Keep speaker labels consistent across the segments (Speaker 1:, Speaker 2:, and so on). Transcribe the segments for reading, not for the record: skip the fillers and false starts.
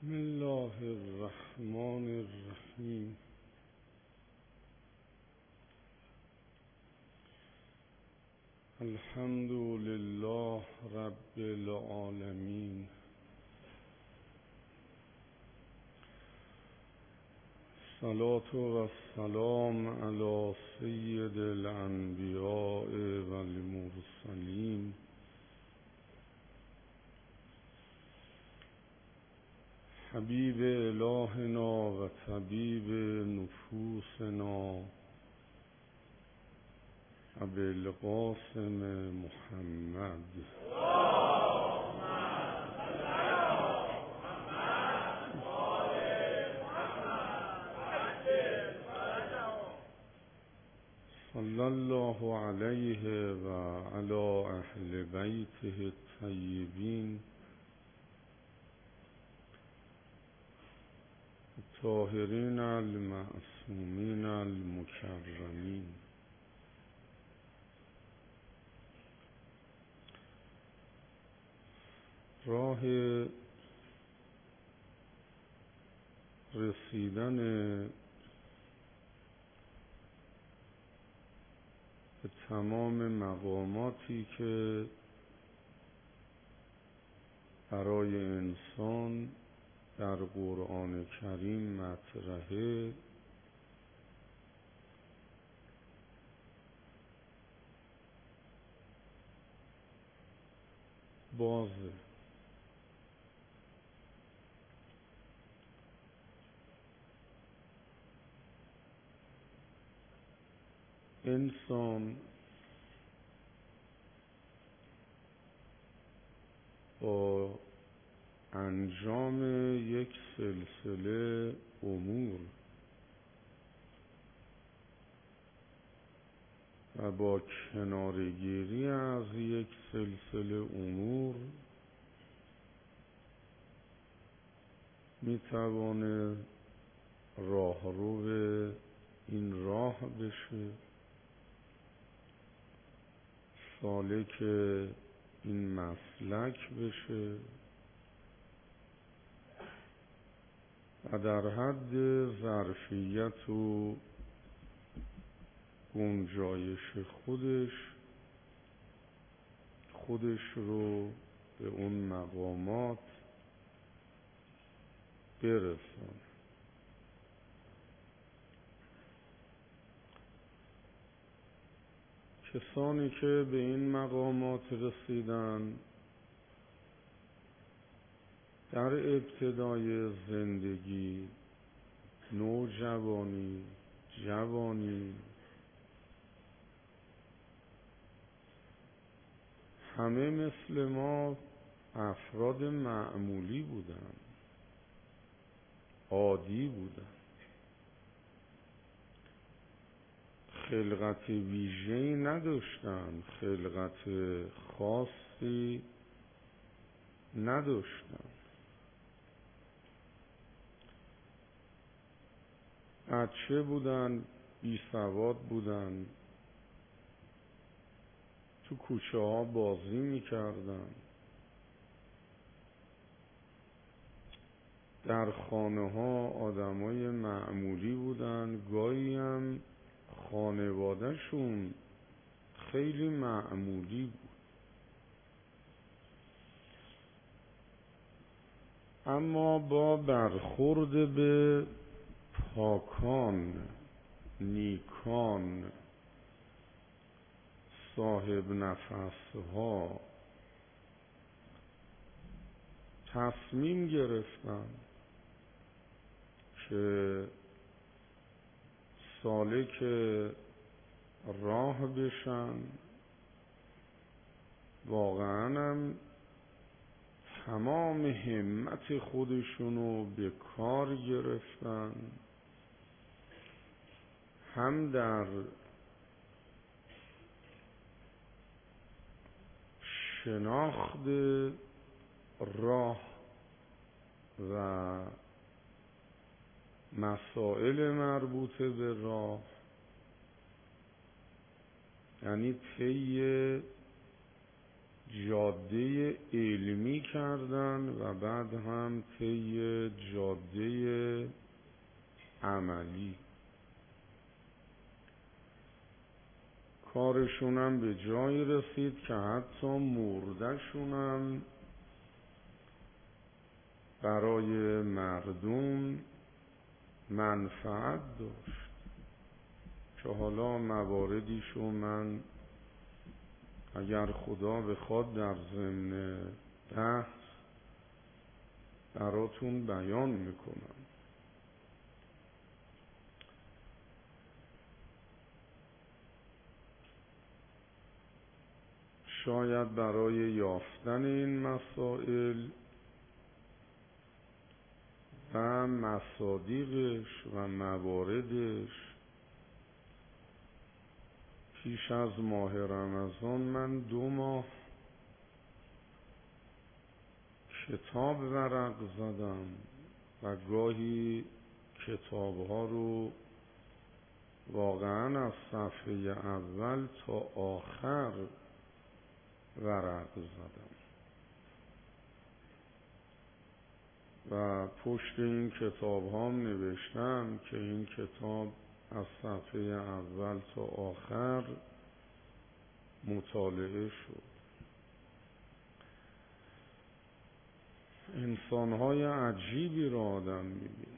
Speaker 1: بسم الله الرحمن الرحیم. الحمد لله رب العالمین. الصلاة و السلام علی سید الانبیاء و المرسلین حبیب الهنا و طبیب نفوسنا ابوالقاسم محمد صلی الله علیه و علی اهل بیته الطیبین الطاهرین المعصومین المکرمین. راه رسیدن به تمام مقاماتی که برای انسان در قرآن کریم مطرحه بازه. انسان با انجام یک سلسله امور و با کنارگیری از یک سلسله امور میتوانه راهرو این راه بشه، سالک این مسلک بشه و در حد ظرفیت و گنجایش خودش رو به اون مقامات برسونه. کسانی که به این مقامات رسیدن در ابتدای زندگی، نوجوانی، جوانی، همه مثل ما افراد معمولی بودن، عادی بودن، خلقت ویژه‌ای نداشتن، خلقت خاصی نداشتن. بچه بودن، بی سواد بودن، تو کوچه ها بازی میکردن، در خانه ها آدمای معمولی بودن، گاهی هم خانواده‌شون خیلی معمولی بود. اما با برخورد به پاکان، نیکان، صاحب نفسها تصمیم گرفتن که سالک راه بشن. واقعا هم تمام همت خودشونو به کار گرفتن، هم در شناخت راه و مسائل مربوطه به راه، یعنی طی جاده علمی کردن و بعد هم طی جاده عملی. کارشونم به جایی رسید که حتی مردشونم برای مردم منفعت داشت، که حالا مواردیشو من اگر خدا بخواد در ضمن بحث براتون بیان میکنم. شاید برای یافتن این مسائل و مصادیقش و مواردش پیش از ماه رمضان من 2 ماه کتاب ورق زدم و گاهی کتاب‌ها رو واقعا از صفحه اول تا آخر ورق زدم و پشت این کتاب هم نوشتم که این کتاب از صفحه اول تا آخر مطالعه شد. انسان‌های عجیبی را آدم می‌بینه.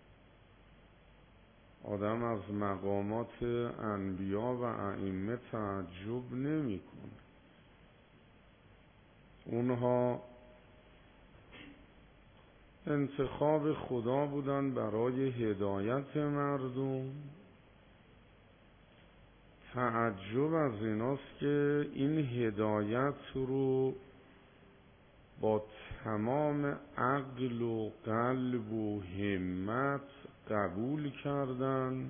Speaker 1: آدم از مقامات انبیا و ائمه تعجب نمی‌کنه. اونها انتخاب خدا بودن برای هدایت مردم. تعجب از ایناست که این هدایت رو با تمام عقل و قلب و همت قبول کردن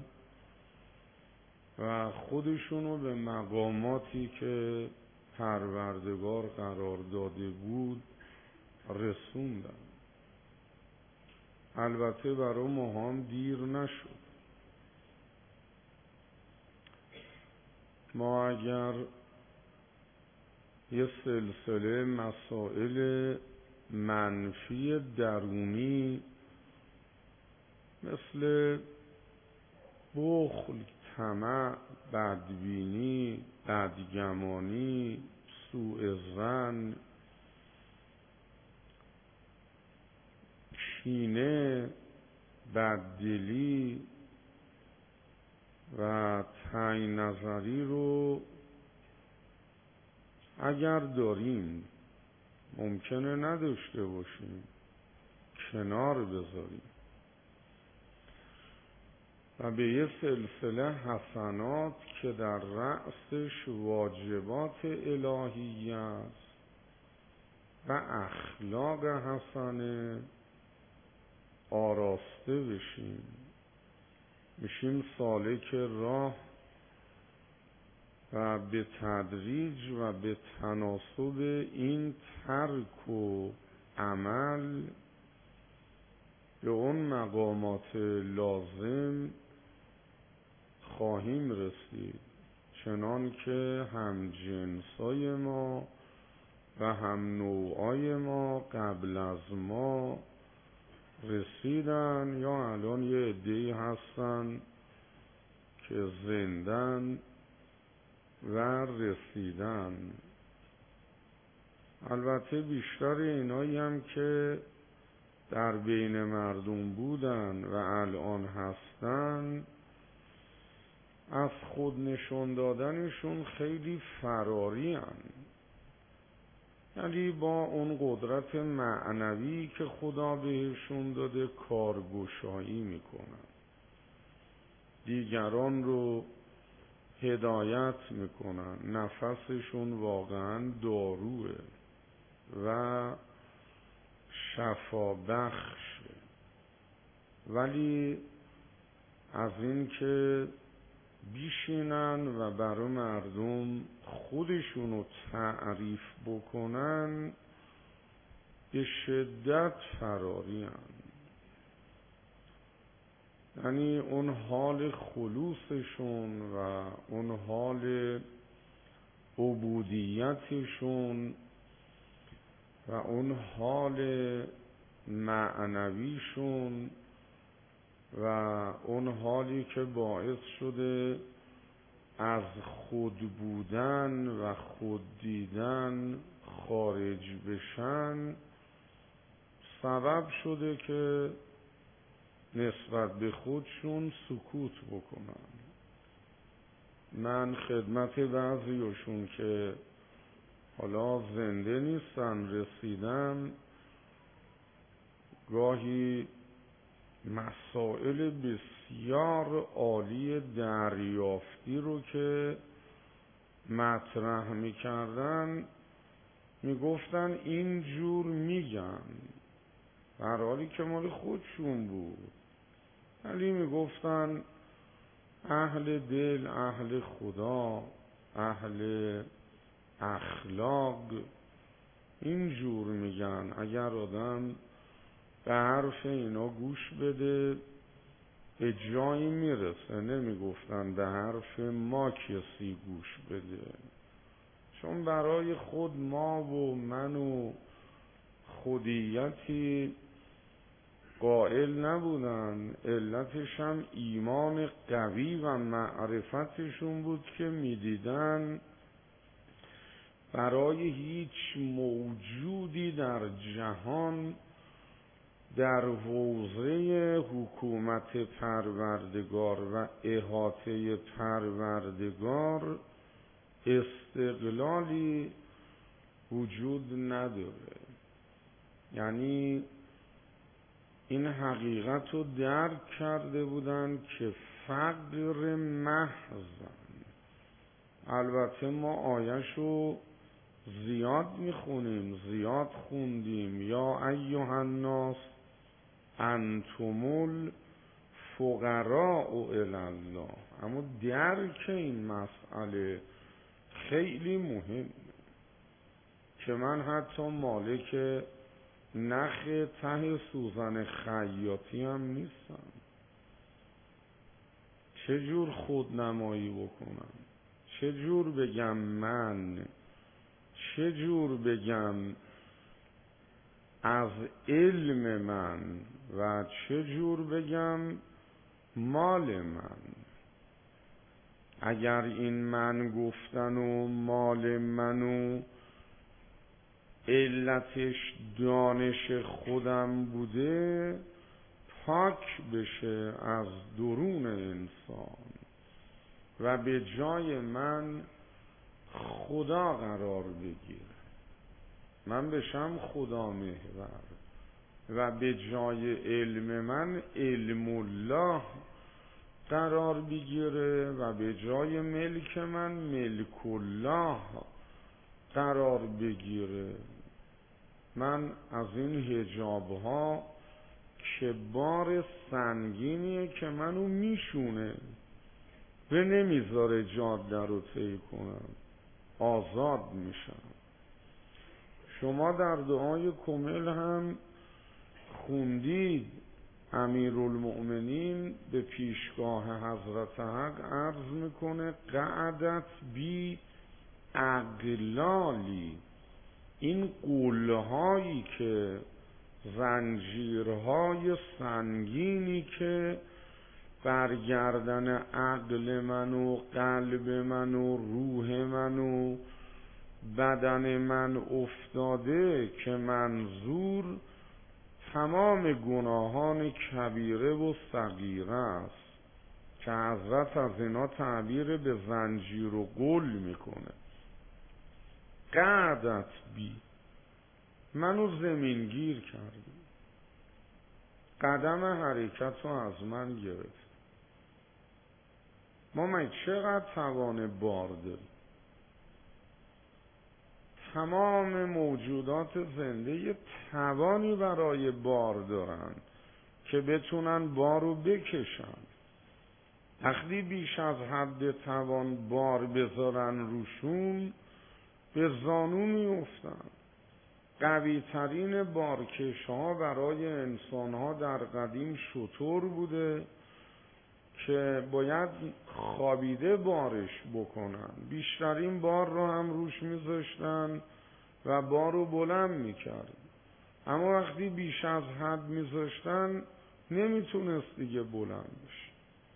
Speaker 1: و خودشونو به مقاماتی که پروردگار قرار داده بود رسوندن. البته برای ما هم دیر نشد. ما اگر یه سلسله مسائل منفی درونی مثل بخل، طمع، بدبینی، بدگمانی، سوء ظن، کینه، بددلی و تنگ نظری رو اگر داریم، ممکنه نداشته باشیم، کنار بذاریم و به یه سلسله حسنات که در رأسش واجبات الهی است و اخلاق حسنه آراسته بشیم. میشیم سالک راه و به تدریج و به تناسب این ترک و عمل به اون مقامات لازم خواهیم رسید، چنان که هم جنسای ما و هم نوعای ما قبل از ما رسیدن یا الان یه عده‌ای هستن که زندن و رسیدن. البته بیشتر اینایی هم که در بین مردم بودن و الان هستن از خود نشون دادنشون خیلی فراری هن. یعنی با اون قدرت معنوی که خدا بهشون داده کارگشایی میکنن، دیگران رو هدایت میکنن، نفسشون واقعا داروه و شفا بخشه. ولی از این که بیشینن و برای مردم خودشونو تعریف بکنن به شدت فراری هن. یعنی اون حال خلوصشون و اون حال عبودیتشون و اون حال معنویشون و اون حالی که باعث شده از خود بودن و خود دیدن خارج بشن، سبب شده که نسبت به خودشون سکوت بکنن. من خدمت بعضیشون که حالا زنده نیستن رسیدم، گاهی مسائل بسیار عالی دریافتی رو که مطرح میکردن میگفتن اینجور میگن، در حالی که مال خودشون بود، ولی میگفتن اهل دل، اهل خدا، اهل اخلاق اینجور میگن. اگر آدم به حرف اینا گوش بده به جایی میرسه. نمیگفتن به حرف ما کسی گوش بده، چون برای خود ما و من و خودیتی قائل نبودن. علتش هم ایمان قوی و معرفتشون بود که میدیدن برای هیچ موجودی در جهان در حوزه حکومت پروردگار و احاطه پروردگار استقلالی وجود نداره. یعنی این حقیقت رو درک کرده بودن که فقر محضن. البته ما آیش رو زیاد میخونیم، زیاد خوندیم، یا ایها الناس انتم الفقراء الی الله، اما درک این مسئله خیلی مهم که من حتی مالک نخ ته سوزن خیاطی هم نیستم. چجور خودنمایی بکنم؟ چجور بگم من؟ چجور بگم از علم من؟ و چجور بگم مال من؟ اگر این من گفتن و مال منو علتش دانش خودم بوده، پاک بشه از درون انسان و به جای من خدا قرار بگیره، من بشم خدا محور و به جای علم من علم الله قرار بگیره و به جای ملک من ملک الله قرار بگیره. من از این حجاب ها که بار سنگینیه که منو میشونه و نمیذاره جاده رو طی کنم، آزاد میشم. شما در دعای کمل هم خوندید امیرالمؤمنین به پیشگاه حضرت حق عرض میکنه قعدت بی اغلالی، این قولهایی که زنجیرهای سنگینی که برگردن عقل من و قلب من و روح من و بدن من افتاده که منظور تمام گناهان کبیره و صغیره است که حضرت از اینا تعبیر به زنجیر و قل میکنه. قعدت بی، منو زمینگیر کردی، قدم حرکت رو از من گرفت. ما چقدر توان بار داریم؟ تمام موجودات زنده یه توانی برای بار دارن که بتونن بار رو بکشن. وقتی بیش از حد توان بار بذارن روشون به زانو میافتن. قوی ترین بارکش ها برای انسان ها در قدیم شتر بوده که باید خوابیده بارش بکنن، بیشترین بار رو هم روش میذاشتن و بارو بلند میکرد. اما وقتی بیش از حد میذاشتن نمیتونست دیگه بلند بشه.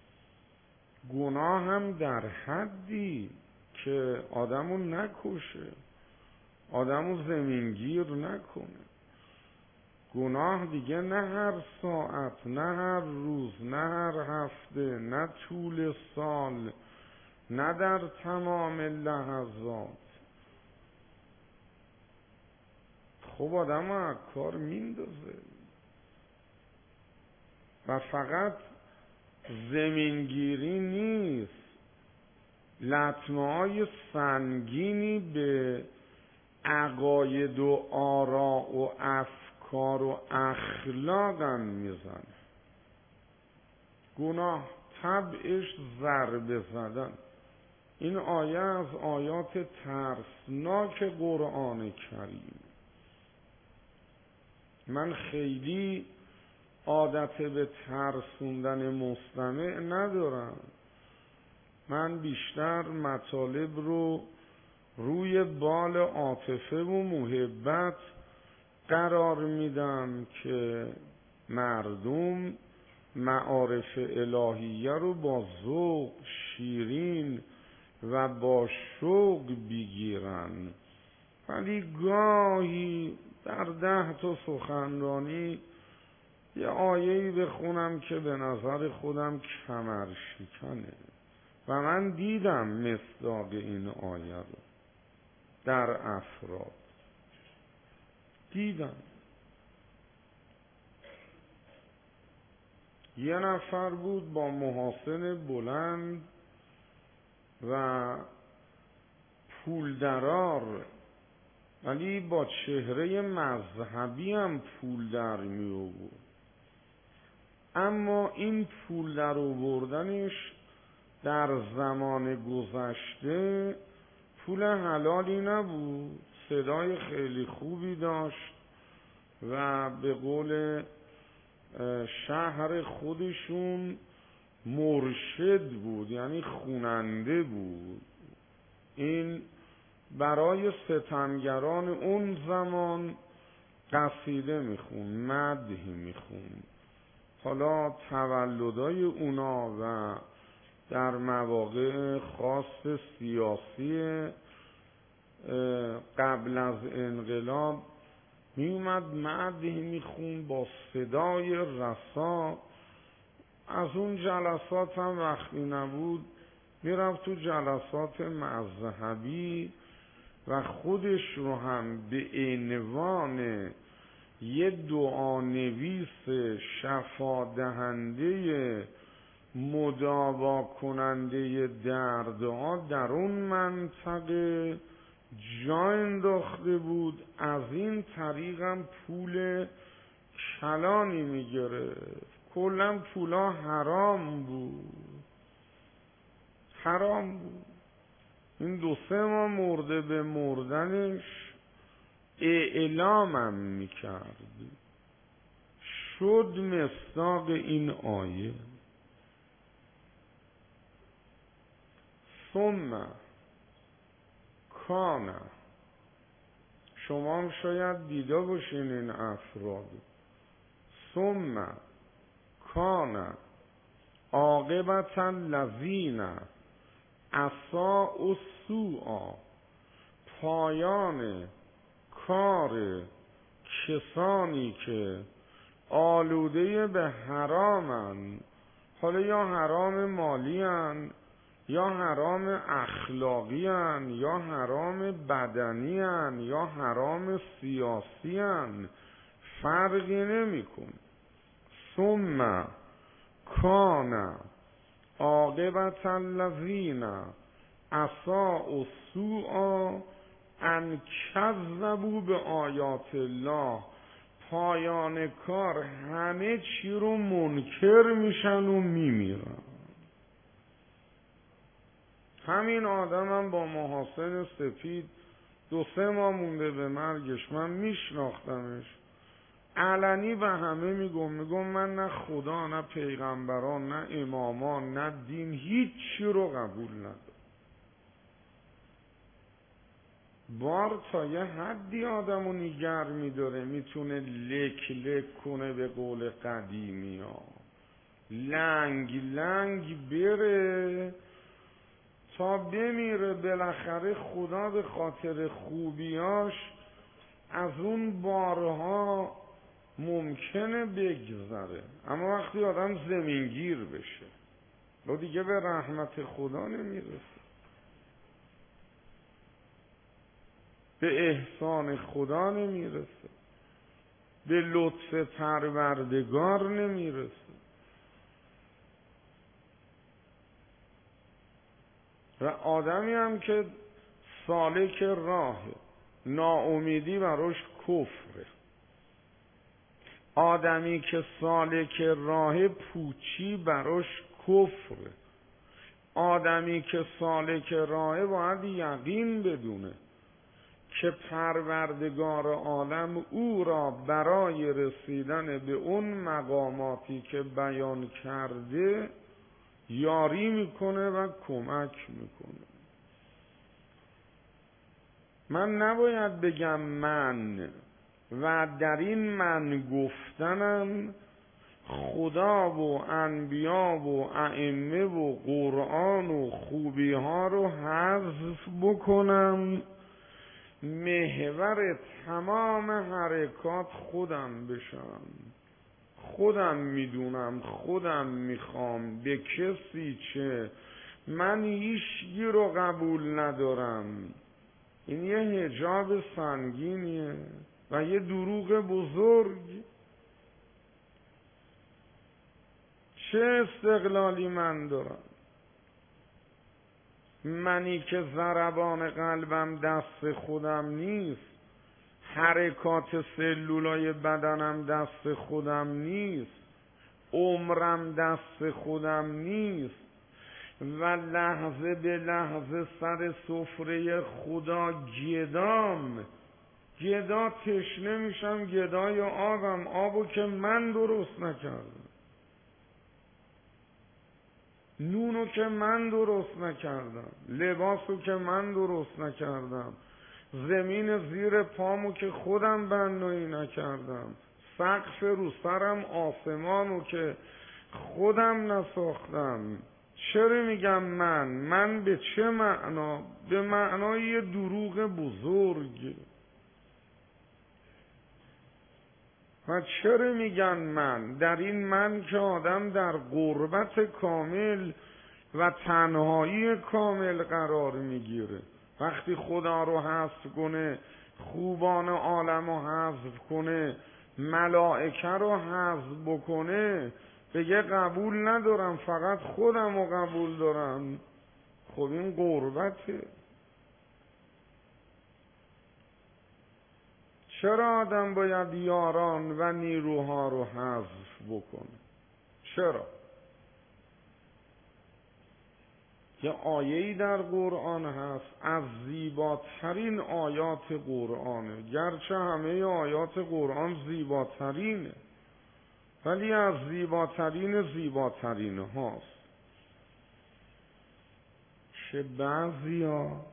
Speaker 1: گناه هم در حدی که آدمو نکشه، آدمو زمینگیر نکنه. گناه دیگه نه هر ساعت، نه هر روز، نه هر هفته، نه طول سال، نه در تمام لحظات. خب آدم از کار میندازه و فقط زمینگیری نیست، لطمه‌های سنگینی به عقاید و آراء و افکار و اخلاقم میزنه. گناه طبعش ضربه زدن. این آیه از آیات ترسناک قرآن کریم. من خیلی عادت به ترسوندن مستمع ندارم. من بیشتر مطالب رو روی بال عاطفه و محبت قرار میدم که مردم معارف الهیه رو با ذوق، شیرین و با شوق بگیرن. ولی گاهی در 10 تا سخنرانی یه آیه‌ای بخونم که به نظر خودم کمرشکنه و من دیدم مصداق این آیه رو در افراد. دیدم یه نفر بود با محاسن بلند و پولدرار، ولی با چهره مذهبی هم پول در می آورد. اما این پول در آوردنش در زمان گذشته پول حلالی نبود. صدای خیلی خوبی داشت و به قول شهر خودشون مرشد بود، یعنی خوننده بود. این برای ستمگران اون زمان قصیده میخون، مدح میخون. حالا تولدای اونا و در مواقع خاص سیاسی قبل از انقلاب میومد مدح میخون با صدای رسا. از اون جلسات هم وقتی نبود میرفت تو جلسات مذهبی و خودش رو هم به عنوان یه دعانویس شفا دهنده مداوا کننده دردها در اون منطقه جا انداخته بود. از این طریق هم پول کلانی میگرفت. کلا پولا حرام بود، حرام بود. این 2-3 ماه مرده به مردنش اعلامم میکرد. شد مصداق این آیه. ثم کان، شما هم شاید دیده باشین این افراد. ثم کان عاقبت الذین اساءوا السوء، پایان کار کسانی که آلوده به حرامن، حالا یا حرام مالی هن، یا حرام اخلاقی هن، یا حرام بدنی هن، یا حرام سیاسی هن، فرقی نمی کن. ثم کان عاقبت الذین اساءوا السوء ان کذبوا به آیات الله، پایان کار همه چی رو منکر میشن و میمیرن. همین آدم هم با محاسن سفید 2-3 ماه مونده به مرگش، من میشناختمش، علنی به همه میگم من نه خدا، نه پیغمبران، نه امامان، نه دین، هیچی رو قبول ندارم. بار تا یه حدی آدمو نیگر میداره، میتونه لک لک کنه به قول قدیمی ها، لنگ لنگ بره تا بمیره. بالاخره خدا به خاطر خوبیاش از اون بارها ممکنه بگذره. اما وقتی آدم زمینگیر بشه و دیگه به رحمت خدا نمیرسه، به احسان خدا نمیرسه، به لطف پروردگار نمیرسه. و آدمی هم که سالک راه، ناامیدی براش کفره. آدمی که سالک راه، پوچی براش کفره. آدمی که سالک راه باید یقین بدونه که پروردگار عالم او را برای رسیدن به اون مقاماتی که بیان کرده یاری میکنه و کمک میکنه. من نباید بگم من و در این من گفتنم خدا و انبیا و ائمه و قرآن و خوبی ها رو حذف بکنم، محور تمام حرکات خودم بشم. خودم میدونم، خودم میخوام، به کسی چه، من هیچگی رو قبول ندارم. این یه حجاب سنگینیه و یه دروغ بزرگ. چه استقلالی من دارم؟ منی که ضربان قلبم دست خودم نیست، حرکات سلولای بدنم دست خودم نیست، عمرم دست خودم نیست و لحظه به لحظه سر سفره خدا گدا تشنه میشم، گدای آبم، آبو که من درست نکردم، نونو که من درست نکردم، لباسو که من درست نکردم، زمین زیر پامو که خودم بنایی نکردم، سقف رو سرم آسمانو که خودم نساختم. چرا میگم من به چه معنا؟ به معنای یه دروغ بزرگ. و چرا میگن من؟ در این من که آدم در غربت کامل و تنهایی کامل قرار میگیره. وقتی خدا رو حذف کنه، خوبان عالم رو حذف کنه، ملائکه رو حذف بکنه، بگه قبول ندارم، فقط خودم رو قبول دارم. خب این غربته. چرا آدم باید یاران و نیروها رو حذف بکنه؟ چرا؟ یه آیه‌ای در قرآن هست، از زیباترین آیات قرآنه، گرچه همه آیات قرآن زیباترینه ولی از زیباترین هاست که بعضیا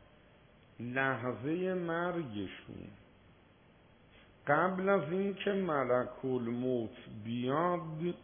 Speaker 1: لحظه مرگشون قبل از این که ملک الموت بیاد،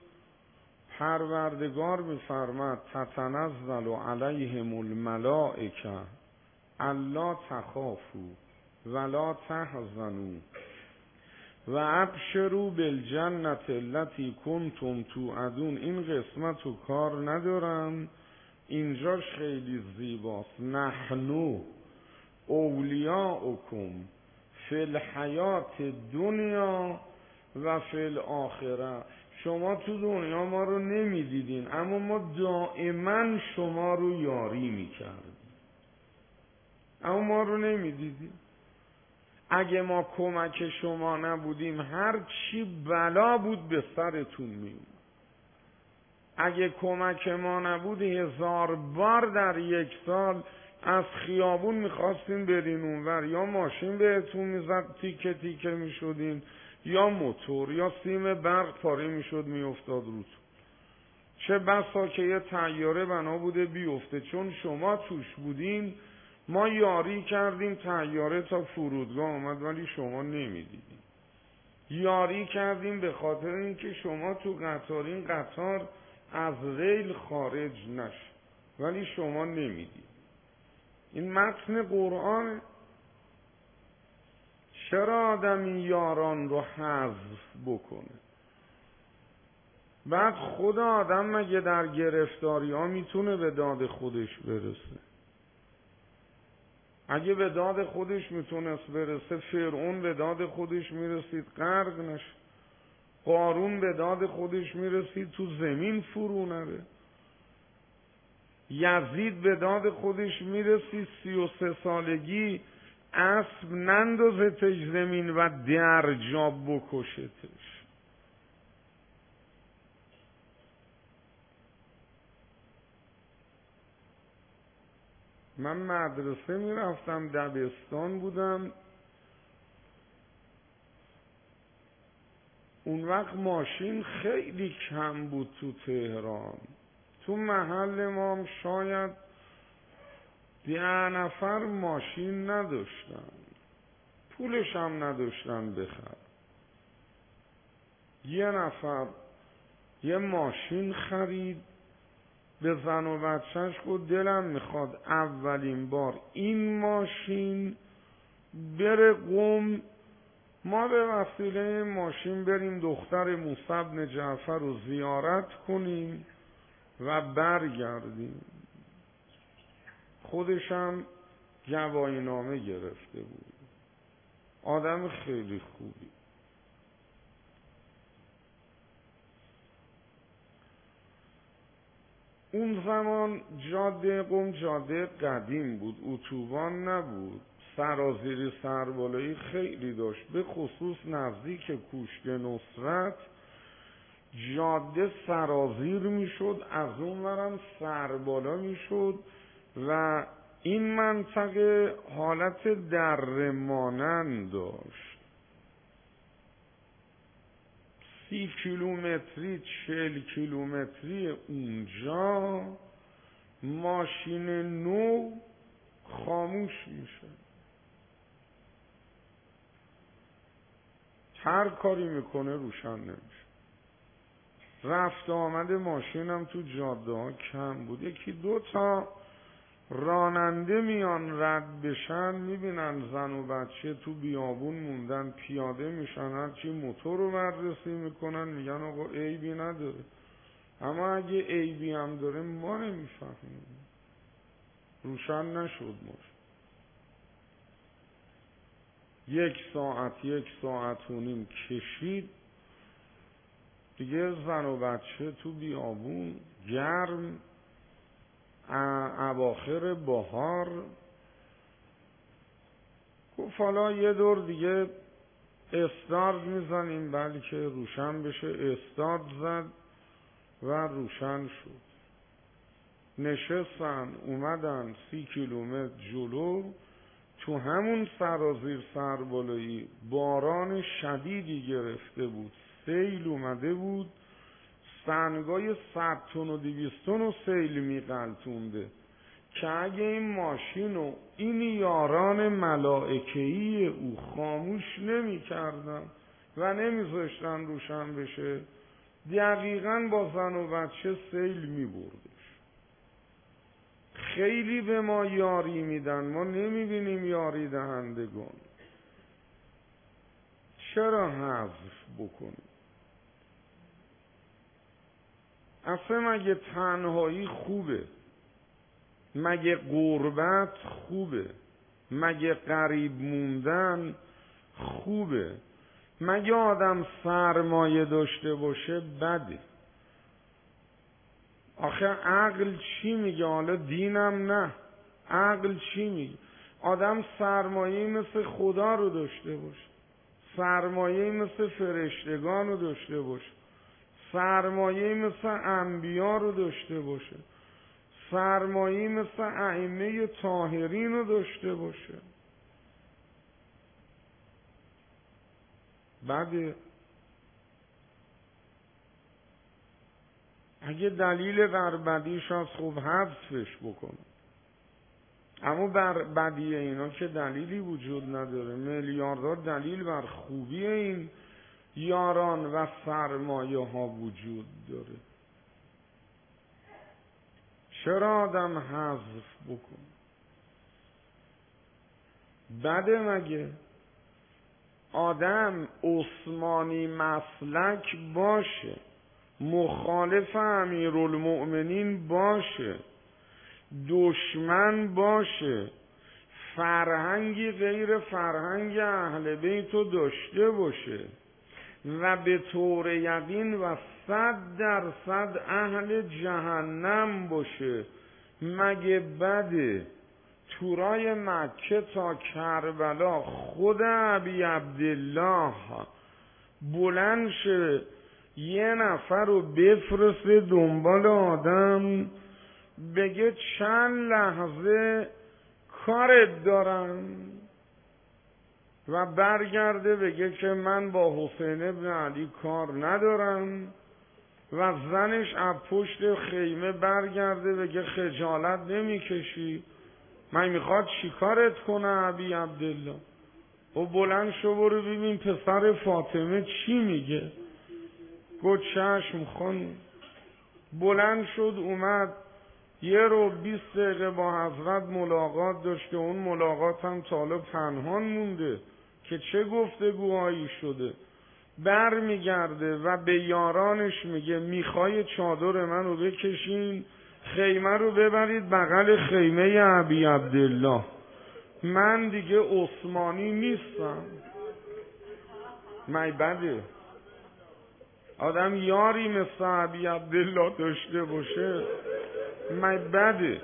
Speaker 1: پروردگار می‌فرماد تتنزل علیهم الملائکه الا تخافوا ولا تحزنوا و ابشروا بالجنة التي کنتم توعدون. این قسمت رو کار ندارم، اینجاش خیلی زیباست. نحن اولیاؤکم فی الحیات دنیا و فی الاخره. شما تو دنیا ما رو نمیدیدین اما ما دائما شما رو یاری میکردیم، اما ما رو نمیدیدیم. اگه ما کمک شما نبودیم هر چی بلا بود به سرتون میومد. اگه کمک ما نبود 1000 بار در یک سال از خیابون میخواستین برین اونور، یا ماشین بهتون میزد تیکه تیکه میشدین، یا موتور، یا سیم برق پاره میشد میافتاد روتون. چه بسا که یه طیاره بنا بوده بیفته، چون شما توش بودین ما یاری کردیم طیاره تا فرودگاه آمد ولی شما نمیدیدیم. یاری کردیم به خاطر اینکه شما تو قطار این قطار از ریل خارج نشه ولی شما نمیدید. این متن قرآنه. چرا آدمی یاران رو حذف بکنه؟ بعد خود آدم مگه در گرفتاری ها میتونه به داد خودش برسه؟ اگه به داد خودش میتونست برسه فرعون به داد خودش میرسید غرق نشه، قارون به داد خودش میرسید تو زمین فرو نره، یزید به داد خودش میرسید 33 سالگی اسب نندازتش زمین و در جا بکشتش. من مدرسه میرفتم، دبستان بودم، اون وقت ماشین خیلی کم بود تو تهران. تو محل ما هم شاید 10 نفر ماشین نداشتن، پولش هم نداشتن بخرن. یه نفر یه ماشین خرید، به زن و بچهش گفت دلم میخواد اولین بار این ماشین بره قم، ما به وسیله ماشین بریم دختر موسی بن جعفر رو زیارت کنیم و برگردیم. خودشم گواهینامه گرفته بود. آدم خیلی خوبی. اون زمان جاده قم جاده قدیم بود، اتوبان نبود، سرازیری سربالایی خیلی داشت، به خصوص نزدیک کوشک نصرت جاده سرازیر میشد، از اون ورم سربالا میشد و این منطقه حالت دره مانند داشت. 30 کیلومتری 40 کیلومتری اونجا ماشین نو خاموش میشه، هر کاری میکنه روشن نمیشه. رفت آمد ماشینم تو جاده ها کم بود، 1-2 تا راننده میان رد بشن، میبینن زن و بچه تو بیابون موندن، پیاده میشن، هرچی موتور رو بررسی میکنن میگن آقا عیبی نداره. اما اگه عیبی هم داره ما نمیفهمیم، روشن نشد ماشین. 1 ساعت و نیم کشید دیگه، زن و بچه تو بیابون گرم، اواخر بهار. گفت حالا یه دور دیگه استارت میزنیم بلکه روشن بشه. استارت زد و روشن شد. نشستن اومدن 30 کیلومتر جلو، تو همون سرازیر سربالایی باران شدیدی گرفته بود، سیل اومده بود، سنگای 100 تن و 200 تن و سیل میغلطونده که اگه این ماشین و این یاران ملائکه‌ای او خاموش نمی کردن و نمیذاشتن روشن بشه، دقیقاً با زن و بچه سیل می بردش. خیلی به ما یاری میدن، ما نمیبینیم یاری دهندگان. چرا حذف بکنیم؟ اصلا مگه تنهایی خوبه؟ مگه غربت خوبه؟ مگه غریب موندن خوبه؟ مگه آدم سرمایه داشته باشه بده؟ آخه عقل چی میگه؟ حالا دینم نه، عقل چی میگه؟ آدم سرمایه مثل خدا رو داشته باشه، سرمایه مثل فرشتگان رو داشته باشه، سرمایه مثل انبیا رو داشته باشه، سرمایه مثل ائمه طاهرین رو داشته باشه. بعد اگه دلیل غربدیش هست خب حذفش بکنه. اما بر بدی اینا که دلیلی وجود نداره. میلیاردها دلیل بر خوبی این یاران و سرمایه ها وجود داره. چرا آدم حذف بکن؟ بده مگه؟ آدم عثمانی مسلک باشه، مخالف امیرالمؤمنین باشه، دشمن باشه، فرهنگی غیر فرهنگ اهل بیتو داشته باشه و به طور یقین و 100% اهل جهنم باشه، مگه بده؟ تورای مکه تا کربلا خود ابی عبدالله بلند شه یه نفر رو بفرسته دنبال آدم، بگه چند لحظه کارت دارم و برگرده بگه که من با حسین ابن علی کار ندارم و زنش از پشت خیمه برگرده بگه خجالت نمیکشی؟ من میخواد چی کارت کنه ابی عبدالله؟ و بلند شو برو ببین پسر فاطمه چی میگه. گفت چشم خانم. بلند شد اومد 1 رو 20 دقیقه با حضرت ملاقات داشت که اون ملاقات هم تا حالا پنهان مونده که چه گفتگوهایی شده. بر میگرده و به یارانش میگه میخوای چادر منو بکشین، خیمه رو ببرید بغل خیمه ابی عبدالله، من دیگه عثمانی نیستم. می بده آدم یاری مثل ابی عبدالله داشته باشه؟ می بده؟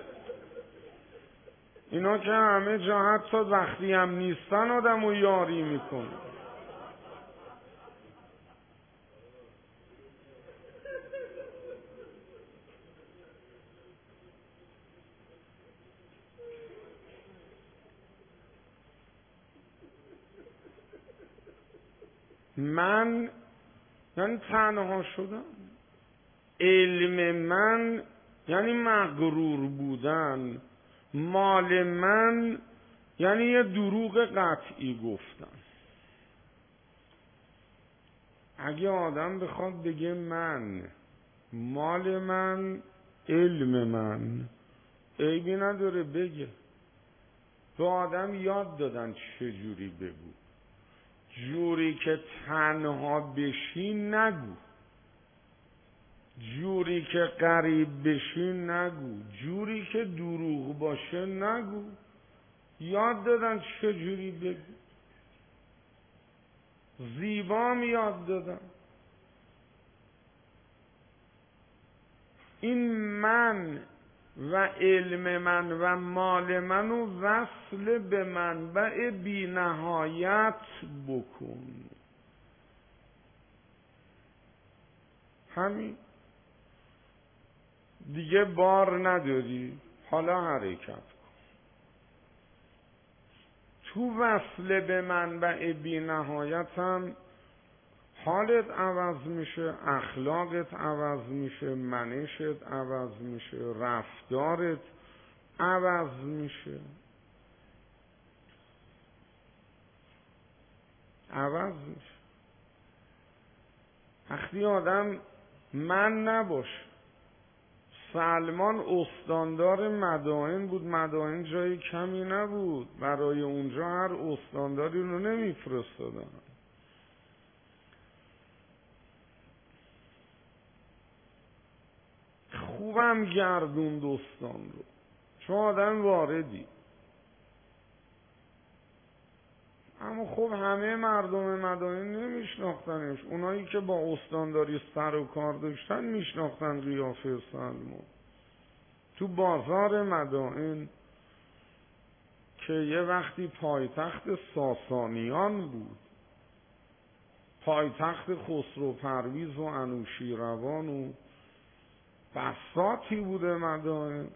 Speaker 1: اینا که همه جا حتی وقتی هم نیستن آدم رو یاری میکنه. من یعنی تنها شدم، علم من یعنی مغرور بودن، مال من یعنی یه دروغ قطعی گفتن. اگه آدم بخواد بگه من، مال من، علم من، عیبی نداره بگه. به آدم یاد دادن چجوری بگو. جوری که تنها بشی نگو، جوری که غریب بشی نگو، جوری که دروغ باشه نگو. یاد دادن چجوری بگو. زیبا یاد دادن. این من و علم من و مال من و وصل به منبع بی نهایت بکن. همین دیگه بار نداری، حالا حرکت کن. تو وصل به منبع بی نهایت هم حالت عوض میشه، اخلاقت عوض میشه، منشت عوض میشه، رفتارت عوض میشه. عوض میشه. وقتی آدم من نباشه. سلمان استاندار مدائن بود، مدائن جای کمی نبود، برای اونجا هر استانداری رو نمیفرستادن. خوبم گردوند استان رو، چون آدم واردی. اما خب همه مردم مدائن نمیشناختنش. اونایی که با استانداری سر و کار داشتن میشناختن قیافه سلمان. تو بازار مدائن که یه وقتی پایتخت ساسانیان بود، پایتخت خسرو پرویز و انوشیروان و بساطی بوده مدائن،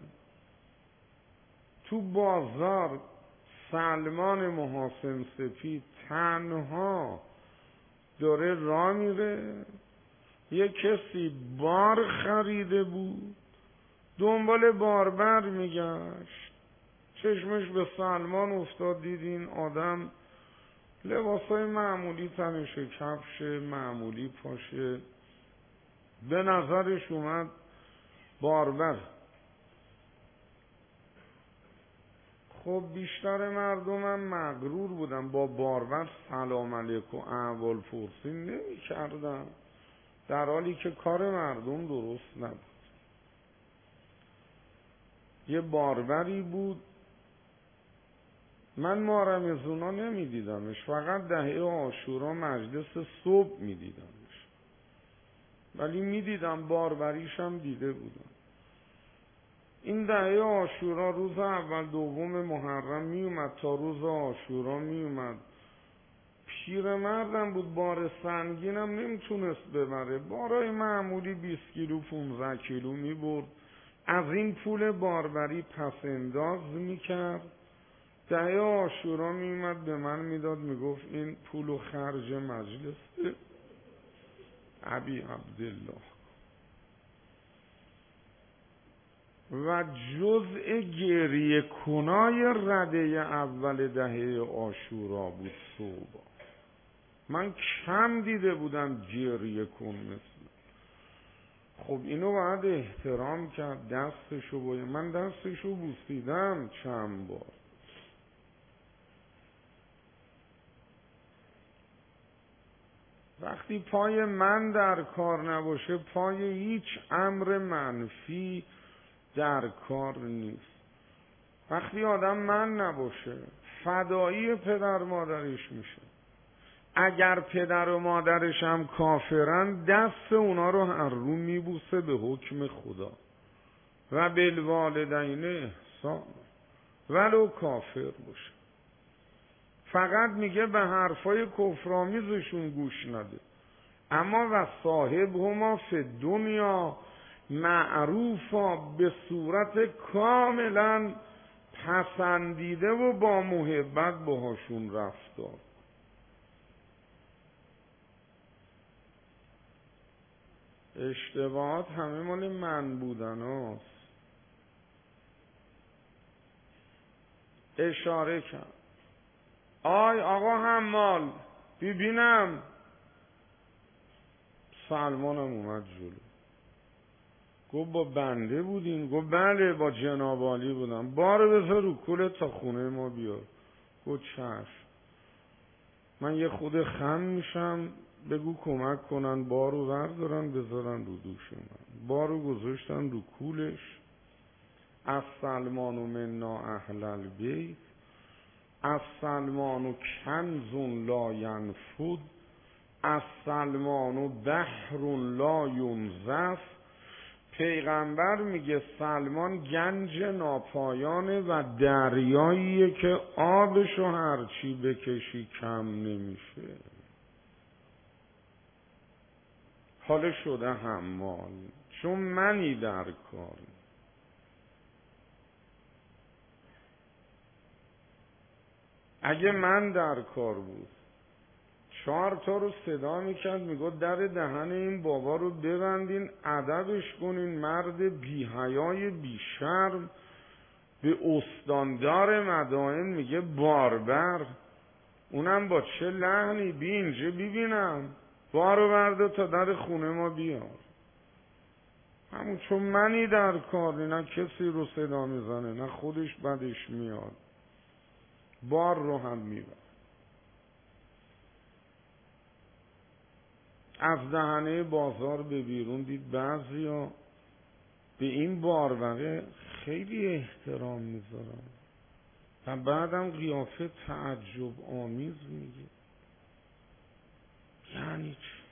Speaker 1: تو بازار سلمان محاسن سپید تنها داره راه میره. یه کسی بار خریده بود، دنبال باربر میگشت، چشمش به سلمان افتاد، دید این آدم لباسای معمولی تنشه، کفش معمولی پاشه، به نظرش اومد باربر. خب بیشتر مردمم مغرور بودن، با باربر سلام علیک و احوال پرسی نمی کردن، در حالی که کار مردم درست نبود. یه باربری بود، من ماه رمضونا نمی دیدمش، فقط دهه عاشورا مجلس صبح می دیدمش، ولی می دیدم باربریشم دیده بودم. این دهه عاشورا روز اول دوم محرم می اومد تا روز عاشورا می اومد. پیرمردم بود، بار سنگینم نمیتونست ببره، بارای معمولی 20 کیلو 15 کیلو می برد، از این پول باربری پس انداز می کرد. دهه عاشورا می اومد به من میداد، میگفت این پول و خرج مجلس ابی عبدالله. و جزء گریه کنای رده اول دهه عاشورا بود صبح. من کم دیده بودم گریه کن مثل. خب اینو باید احترام کرد، دستشو باید، من دستشو بوسیدم چند بار. وقتی پای من در کار نباشه، پای هیچ امر منفی در کار نیست. وقتی آدم من نباشه، فدایی پدر مادرش میشه. اگر پدر و مادرش هم کافرن، دست اونا رو هر رو میبوسه به حکم خدا. و بالوالدین احسان ولو کافر باشه. فقط میگه به حرفای کفرآمیزشون گوش نده. اما و صاحب هما فی دنیا معروفا، به صورت کاملا پسندیده و با محبت باهاشون رفتار. اشتباهات همه مال من بودن هاست. اشاره کرد، آی آقا حمال ببینم. سلمانم اومد جلو، گفت با بنده بودین؟ گفت بله با جناب عالی بودم. بارو بذار رو کولت تا خونه ما بیار. گفت چشم. من یه خود خم میشم، بگو کمک کنن بارو بردارن بذارن رو دوش من. بارو گذاشتن رو کولش. از سلمان و منا اهل البیت، از سلمان و کنز لا ینفد، از سلمان و بحر لا ینزف. پیغمبر میگه سلمان گنج ناپایانه و دریاییه که آبشو هرچی بکشی کم نمیشه. حالا شده حمال، چون منی در کار. اگه من در کار بود 4 تا رو صدا میکرد، میگفت در دهن این بابا رو ببندین، ادبش کنین، مرد بی حیای بی شرم. به استاندار مدائن میگه باربر، اونم با چه لحنی. بی اینجا ببینم، بارو برده تا در خونه ما بیار. همون چون منی در کار، نه کسی رو صدا میزنه، نه خودش بدش میاد، بار رو هم میبر. از دهنه بازار به بیرون دید بعضیا به این باربره خیلی احترام میذارن و بعدم قیافه تعجب آمیز میگه. یعنی چی؟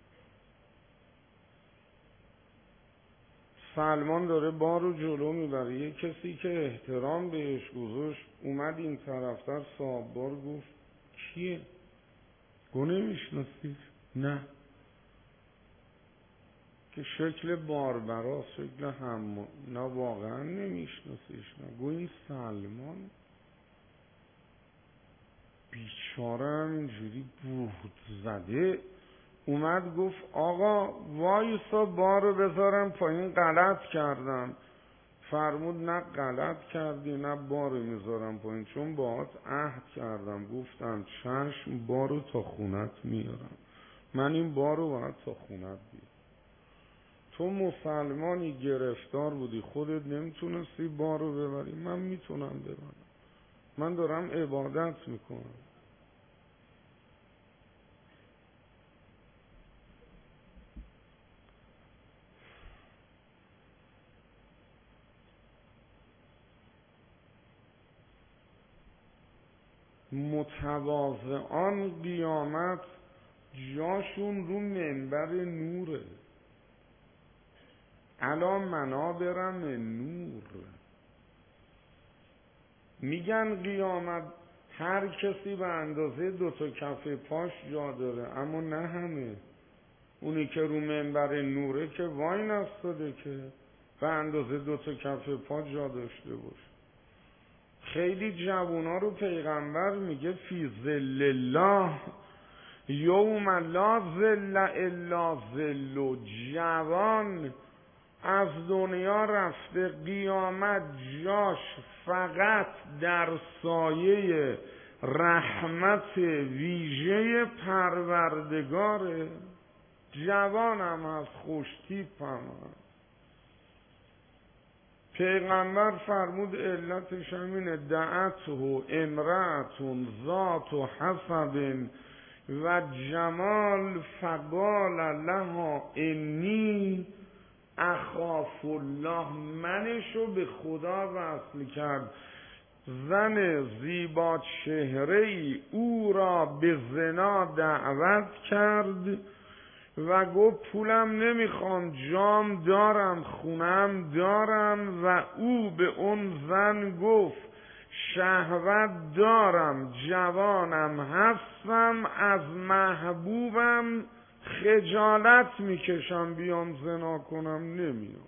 Speaker 1: سلمان داره بارو جلو میبره، یه کسی که احترام بهش گذاشت اومد این طرفتر، صاحب بار گفت کیه؟ گفت نمیشناسیش؟ نه. که شکل باربراست، شکل هم، نه واقعا نمیشناسیش. نه. گفت این سلمان. بیچاره همینجوری بود زده اومد گفت آقا وایسا بارو بذارم پایین، غلط کردم. فرمود نه غلط کردی نه بار میذارم پایین، چون باهات عهد کردم، گفتم چشم بارو تا خونت میارم، من این بارو باید تا خونت بیارم. تو مسلمانی گرفتار بودی، خودت نمیتونستی بارو ببری، من میتونم ببرم، من دارم عبادت میکنم. متواضعان قیامت جاشون رو منبر نوره، علی منابر من نور. میگن قیامت هر کسی به اندازه 2 کف پاش جا داره، اما نه همه. اونی که رو منبر نوره که وای نستاده که به اندازه 2 کف پا جا داشته باشه. خیلی جوونا رو پیغمبر میگه فی ظل الله یوم لا ظل الا ظل. جوان از دنیا رفته، قیامت جاش فقط در سایه رحمت ویژه پروردگاره. جوانم از خوشتیپ هم هست. پیغمبر فرمود علتش همینه، دعته امرأة ذات حسب و جمال فقال لها انی اخاف الله. منشو به خدا وصل کرد. زن زیبا چهره‌ای او را به زنا دعوت کرد و گفت پولم نمیخوام، جام دارم، خونم دارم. و او به اون زن گفت شهوت دارم، جوانم هستم، از محبوبم خجالت میکشم، بیام زنا کنم نمیام.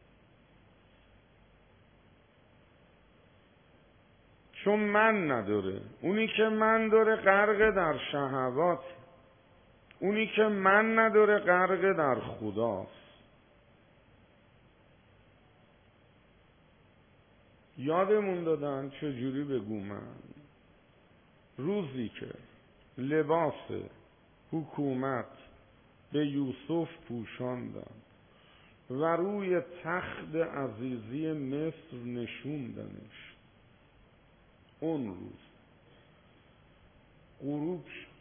Speaker 1: چون من نداره. اونی که من داره غرق در شهوات، اونی که من نداره غرق در خداست. یادمون دادن چجوری بگو من روزی که لباس حکومت به یوسف پوشاندن و روی تخت عزیزی مصر نشوندنش، اون روز غروب شد.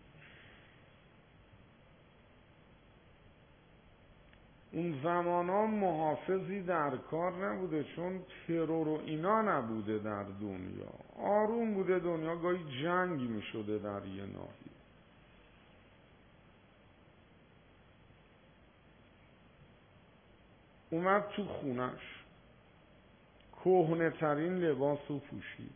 Speaker 1: اون زمانا محافظی در کار نبوده، چون ترور و اینا نبوده در دنیا، آروم بوده دنیا، گاهی جنگ می شده در یه ناحیه. اومد تو خونش، کهنه ترین لباسو پوشید،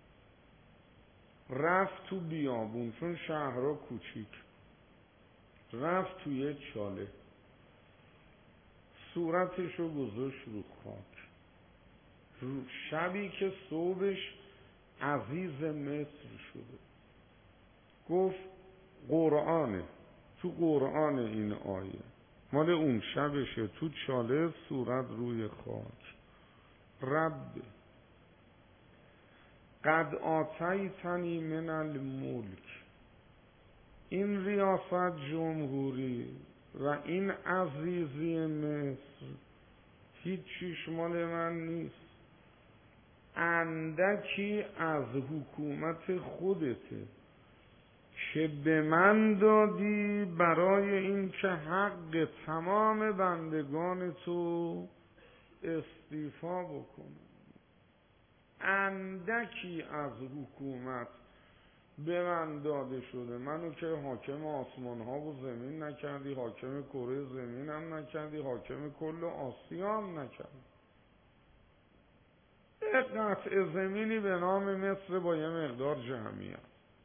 Speaker 1: رفت تو بیابون، چون شهرها کوچیک، رفت توی چاله، صورتشو گذاشت رو خاک. شبی که صبحش عزیز مصر شده، گفت قرآنه، تو قرآن این آیه مال اون شبشه، تو چاله، صورت روی خاک. رب قد آتیتنی من الملک، این ریاست جمهوری و این عزیزی مصر هیچ چیش مال من نیست، اندکی از حکومت خودته که به من دادی برای این که حق تمام بندگان تو استیفا بکنم. اندکی از حکومت به من داده شده، منو که حاکم آسمان ها و زمین نکردی، حاکم کره زمین هم نکردی، حاکم کل آسیا هم نکردی. یک قطع زمینی به نام مصر با یه مقدار جمعیت.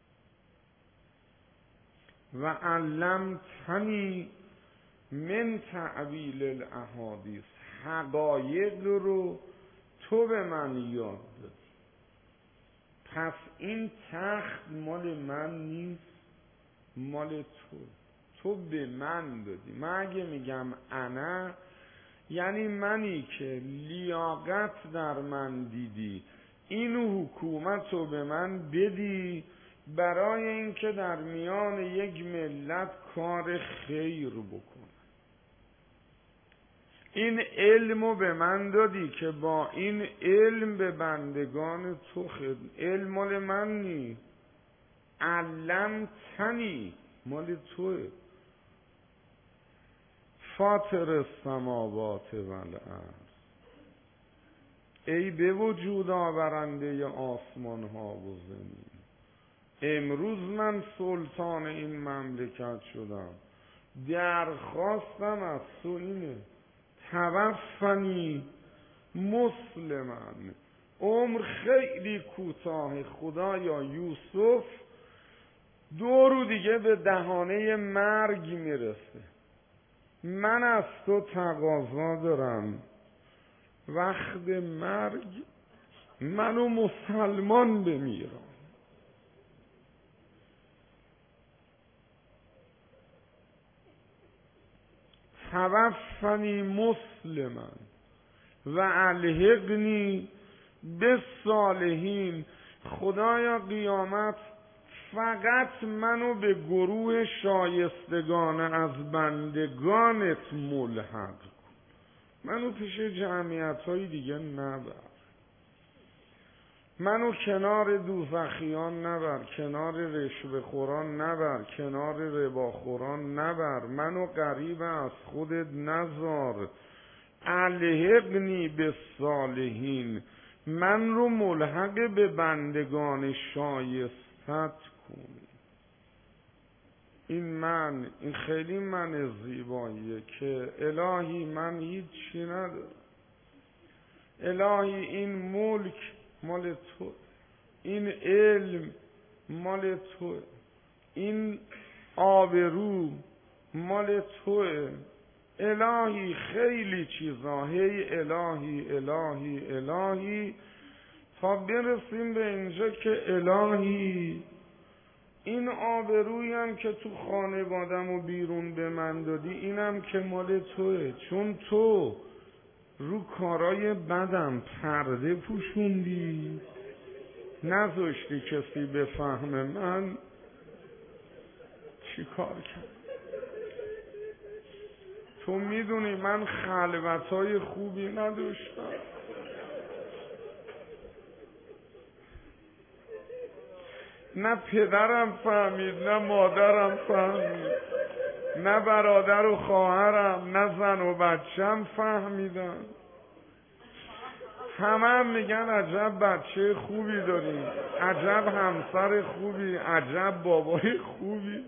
Speaker 1: و علمتنی من تعبیل الاحادیث، حقایق رو تو به من یاد دادی. پس این تخت مال من نیست، مال تو به من دادی. من اگه میگم انا، یعنی منی که لیاقت در من دیدی این حکومت رو به من بدی برای اینکه در میان یک ملت کار خیر بکنم. این علم رو به من دادی که با این علم به بندگان تو علم مال من نی، علمتنی مال توه. فاطر السماوات والارض، ای به وجود آورنده آسمان ها و زمین، امروز من سلطان این مملکت شدم، درخواستم از تو اینه توفنی مسلمن. عمر خیلی کوتاه خدایا، یوسف 2 روز دیگه به دهانه مرگ میرسه. من از تو تقاضا دارم وقت مرگ منو مسلمان بمیرم. توفنی مسلما و الحقنی بالصالحین. خدایا قیامت فقط منو به گروه شایستگان از بندگانت ملحق کن، منو پیش جمعیت های دیگه نبر، منو کنار دوزخیان نبر، کنار رشوه خوران نبر، کنار رباخوران نبر، منو قریب از خودت نذار. الحقنی بالصالحین، من رو ملحق به بندگان شایستت کن. این خیلی من زیباییه که الهی من هیچی ندارم، الهی این ملک مال تو، این علم مال تو، این آبرو مال توه. الهی خیلی چیزا، هی الهی الهی الهی تا برسیم به اینجا که الهی این آبرویی هم که تو خانوادم و بیرون به من دادی اینم که مال توه، چون تو رو کارای بدم پرده پوشوندی، نذاشتی کسی بفهمه من چی کار کرد. تو میدونی من خلوتای خوبی نداشتم، نه پدرم فهمید، نه مادرم فهمید، نه برادر و خواهرم، نه زن و بچم فهمیدن. همه میگن عجب بچه خوبی داریم، عجب همسر خوبی، عجب بابای خوبی.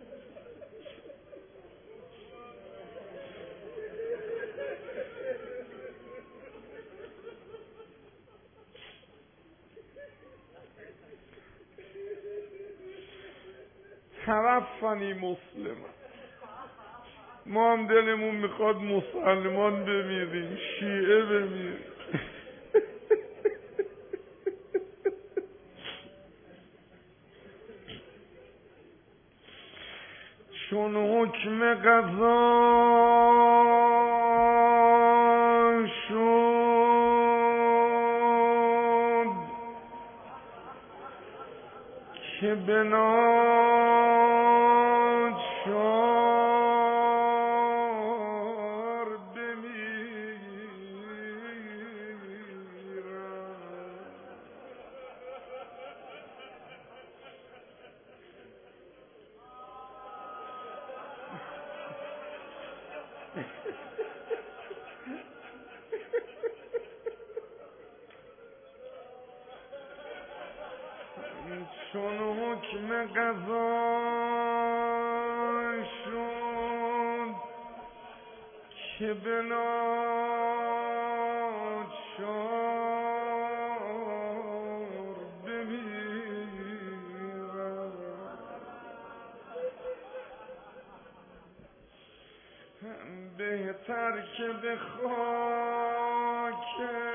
Speaker 1: توفنی مسلم، ما هم دلمون میخواد مسلمان بمیریم، شیعه بمیریم. چون حکم قضا شد که بناچار بمیرم، چون حکم قضا شد که بناچار بمیرم، بهتر که به خاک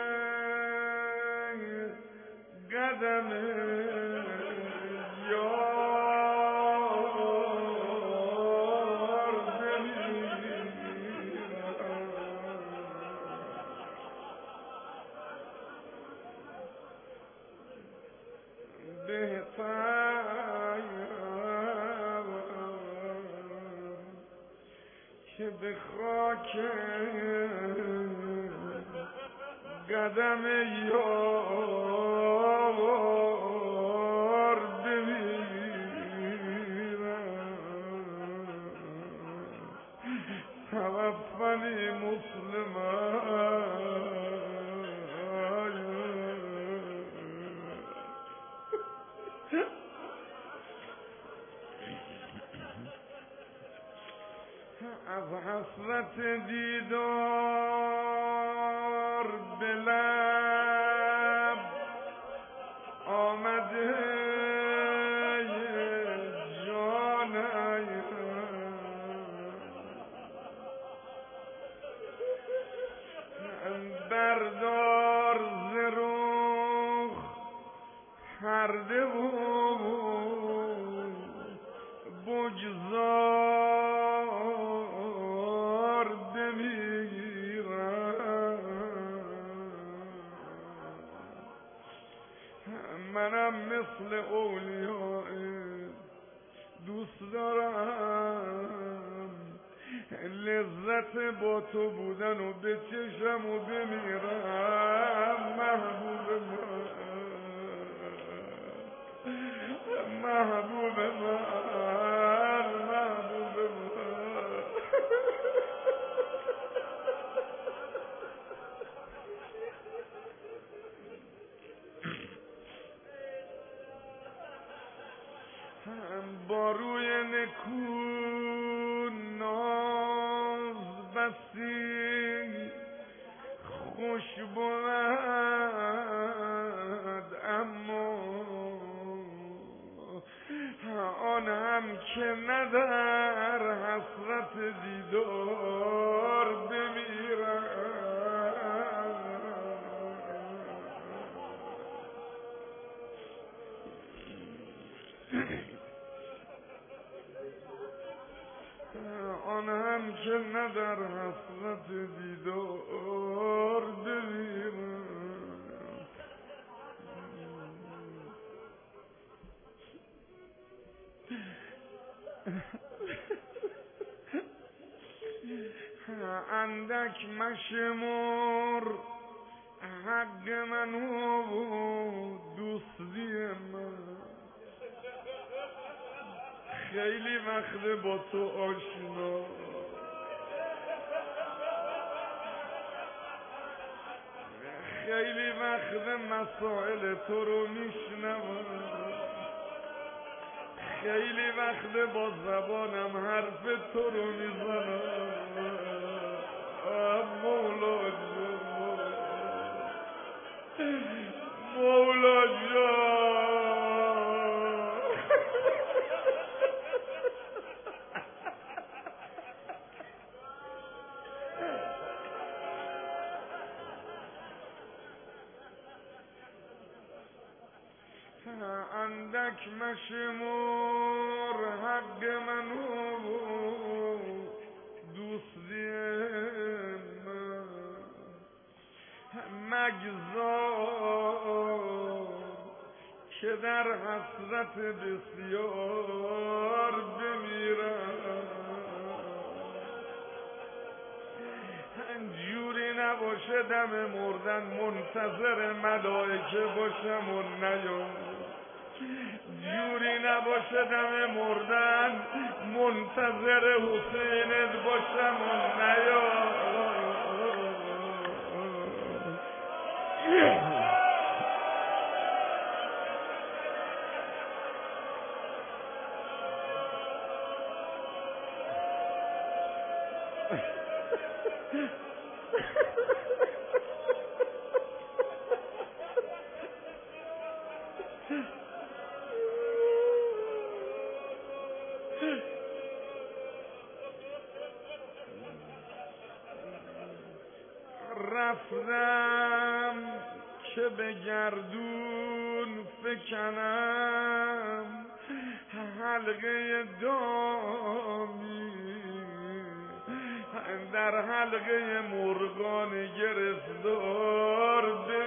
Speaker 1: قدم یار بمیرم. که به خاک قدم یار بمیرم. توفنی مسلمان از حسرت دیدار به لب آمده جانم، بردار ز رخ پرده و بگذار بمیرم. منم مثل اولیاء دوست دارم لذت با تو بودن و بچشم و بمیرم. محبوب من، محبوب من، محبوب من. با روی نکو ناز بسی خوش بود، اما آن هم که نه در حسرت دیدار بمیرم. آن هم که نه در حسرت دیدار بمیرم. اندک مشمر حق من و دوستی من، خیلی وقت با تو آشنا، خیلی وقت مسائل تو رو میشنوم، خیلی وقت با زبانم حرف تو رو میزنم. مولا جان، مولا جان. اندک مشمر حق من و دوستی من، مگذار که در حسرت بسیار بمیرم. جوری نباشه دم مردن منتظر ملائکه باشم و نیام، جوری نباشه دم مردن منتظر حسینت باشم و نیام. رفتم که به گردون فکنم حلقه دامی، در حلقه مرغان گرفتار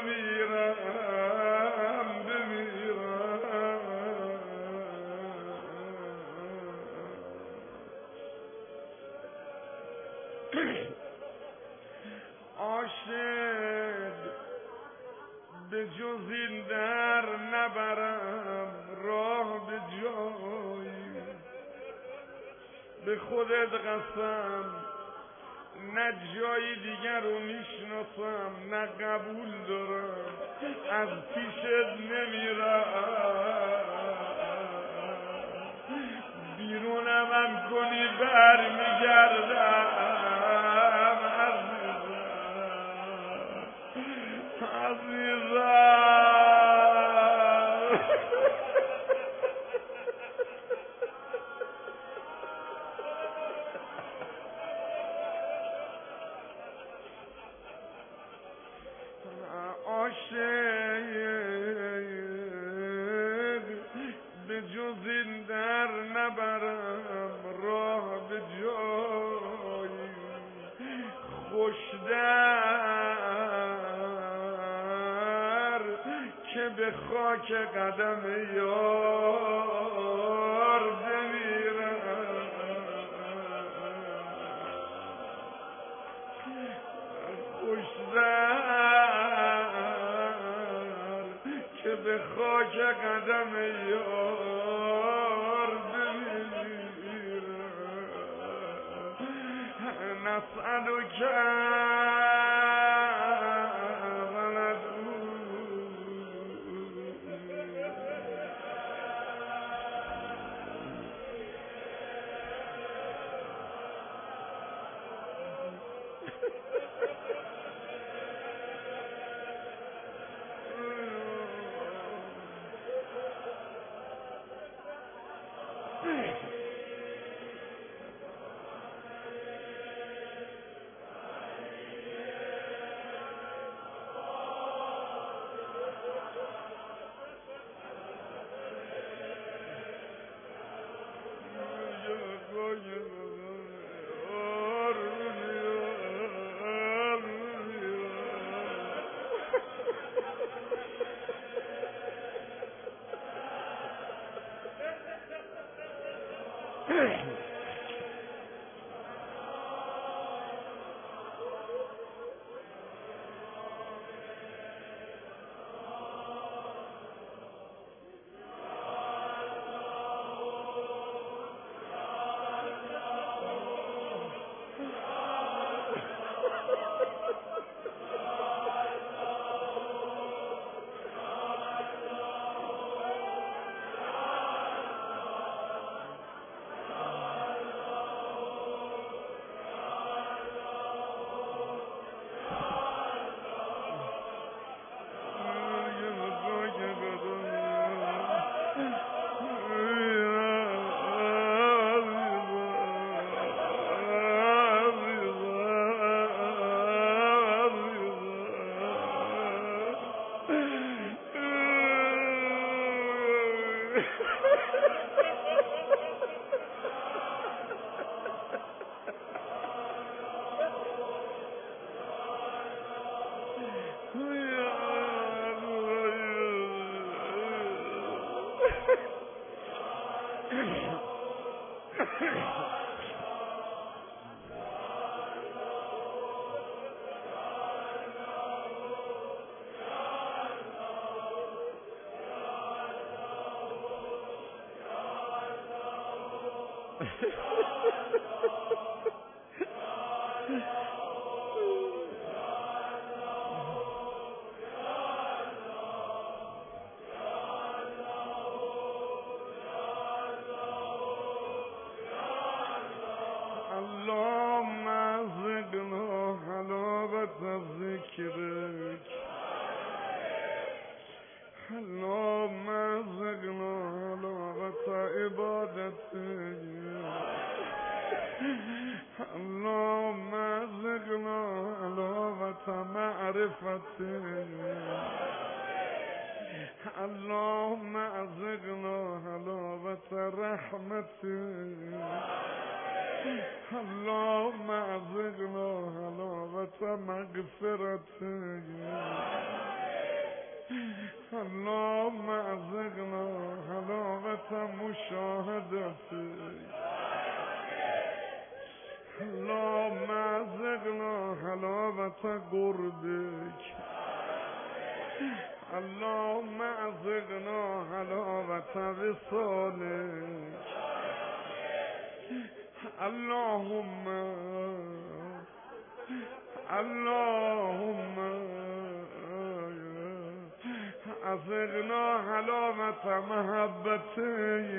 Speaker 1: بمیرم، بمیرم. عاشق به جز این در نبرم راه به جایی، به خودت قسم نه جایی دیگر رو میشناسم نه قبول دارم از پیشت نمیرم، بیرونم کنی برمیگردم عزیزم. عاشق به جز این در نبرم راه به جایی، خوش‌در که به خاک قدم یار بمیرم، خوش‌در که به خاک قدم یار بمیرم. نسألک اللهم ذقنا حلاوة ذكرك، اللهم ذقنا حلاوة عبادتك، اللهم ذقنا حلاوة معرفتك، اللهم ذقنا حلاوة رحمتك، اللهم ذقنا حلاوة مغفرتك، اللهم ذقنا حلاوة مشاهدتك، اللهم حلاوت قربك اللهم اذقنا حلاوت وصالك اللهم اذقنا حلاوت محبتك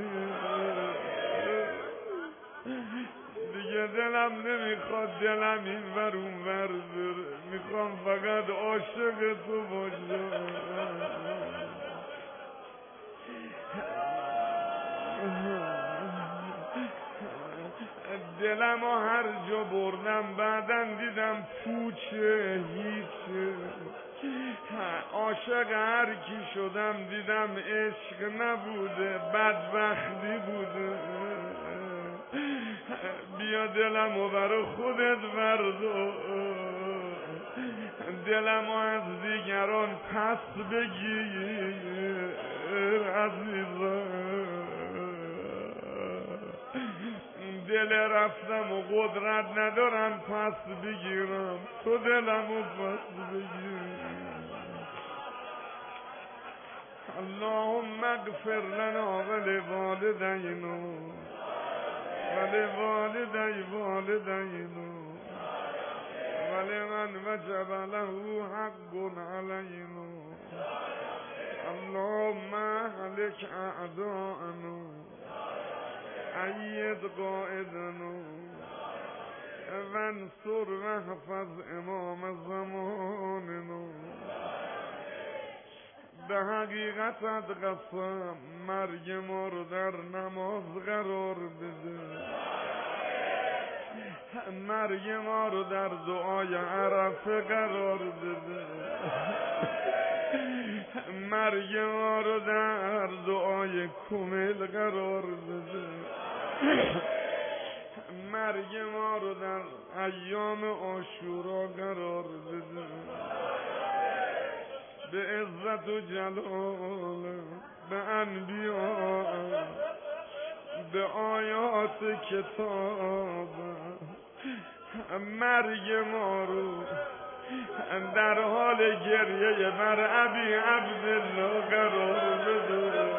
Speaker 1: دیگه دلم نمیخواد دلم این ور اون ور بره میخوام فقط عاشق تو باشم دلم هر جا بردم بعدم دیدم پوچه هیچه عاشق هر کی شدم دیدم عشق نبوده بدبختی بوده بیا دلمو برا خودت بردار دلمو از دیگران پس بگیر عزیزم دل رفتم و قدرت ندارم پس بگیرم تو دلمو پس بگیر اللهم اغفر لنا ولوالدینا ولوالدینا ولمن وجب له حق علينا اللهم اهلك اعداءنا ايد قائدنا وانصر واحفظ امام زماننا به حقیقت قسم مرگ ما رو در نماز قرار بده مرگ ما رو در دعای عرفه قرار بده مرگ ما رو در دعای کمیل قرار بده مرگ ما رو در ایام عاشورا قرار بده به عزت و جلال به انبیاء به آیات کتاب مرگ ما رو در حال گریه بر ابی عبدالله قرار بده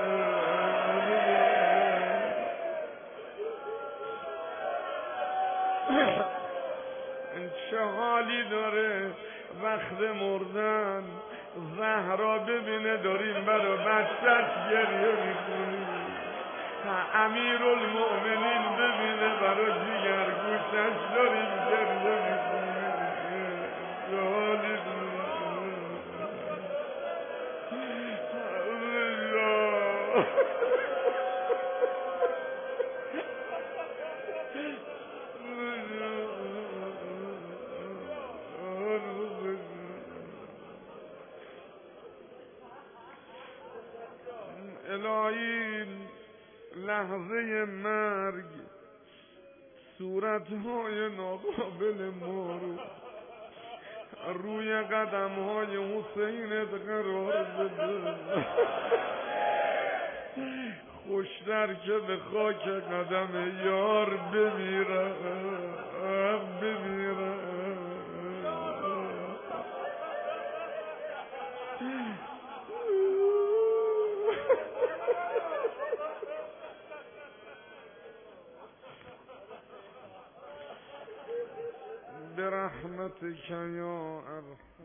Speaker 1: چه حالی داره وقت مردن زهرا ببینه داریم برای بچه‌ش گریه میکنیم امیرالمؤمنین ببینه برای جیگر گوشش داریم گریه میکنیم حالی الهی لحظه مرگ صورتهای ناقابل ما رو روی قدمهای حسینت قرار بده خوشتر که به خاک قدم یار بمیرم برحمتك يا أرحم